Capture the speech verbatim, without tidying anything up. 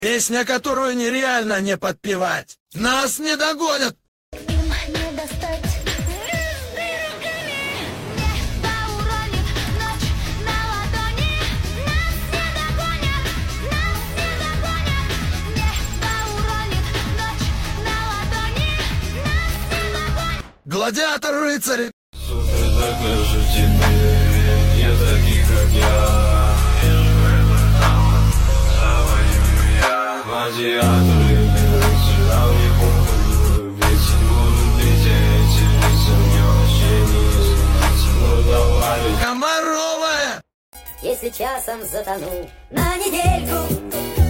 Песня, которую нереально не подпевать. Нас не догонят. Им не достать. Небо уронит ночь на ладони. Нас не догонят, нас не догонят. Небо уронит ночь на ладони. Нас не догонят. Гладиатор рыцари. Супер закажите мне, нет таких как я. Гладиаторы, вчера мне похуй, ведь будут лететь, лица мне вообще не снится, ну давай. Комаровая. Если часом затону на недельку